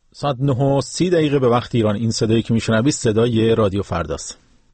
ساعت 9:30 به وقت ایران. این صدایی که میشنوید صدای رادیو فرداست.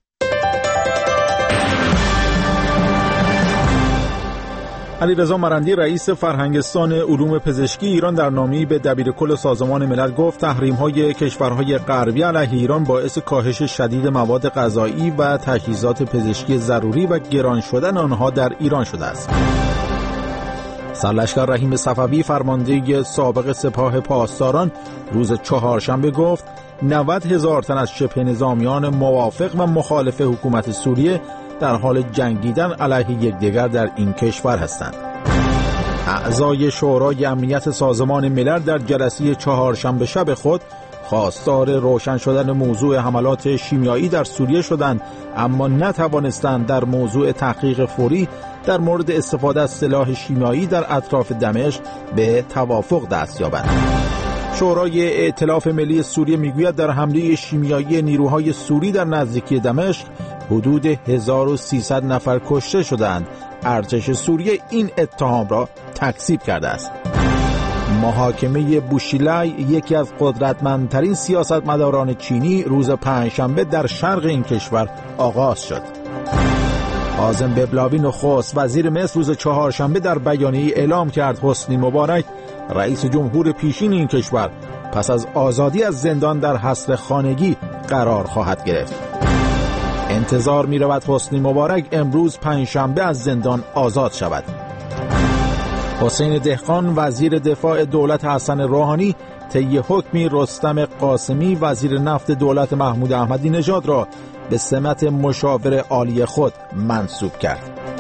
علیرضا مرندی رئیس فرهنگستان علوم پزشکی ایران در نامه‌ای به دبیرکل سازمان ملل گفت تحریم‌های کشورهای غربی علیه ایران باعث کاهش شدید مواد غذایی و تجهیزات پزشکی ضروری و گران شدن آنها در ایران شده است. سرلشکر رحیم صفوی فرمانده سابق سپاه پاسداران روز چهارشنبه گفت 90,000 تن از شبه نظامیان موافق و مخالف حکومت سوریه در حال جنگیدن علیه یکدیگر در این کشور هستند. اعضای شورای امنیت سازمان ملل در جلسه چهارشنبه شب خود خواستار روشن شدن موضوع حملات شیمیایی در سوریه شدند، اما نتوانستند در موضوع تحقیق فوری در مورد استفاده از سلاح شیمیایی در اطراف دمشق به توافق دست یابند. شورای ائتلاف ملی سوریه میگوید در حمله شیمیایی نیروهای سوری در نزدیکی دمشق حدود 1300 نفر کشته شدند. ارتش سوریه این اتهام را تکذیب کرده است. محاکمه بوشیلای، یکی از قدرتمندترین سیاستمداران چینی، روز پنجشنبه در شرق این کشور آغاز شد. حازم ببلاوی نخست وزیر مصر روز چهارشنبه در بیانیه‌ای اعلام کرد حسنی مبارک رئیس جمهور پیشین این کشور پس از آزادی از زندان در حصر خانگی قرار خواهد گرفت. انتظار می رود حسنی مبارک امروز پنجشنبه از زندان آزاد شود. حسین دهقان وزیر دفاع دولت حسن روحانی طی حکمی رستم قاسمی وزیر نفت دولت محمود احمدی نژاد را به سمت مشاور عالی خود منصوب کرد.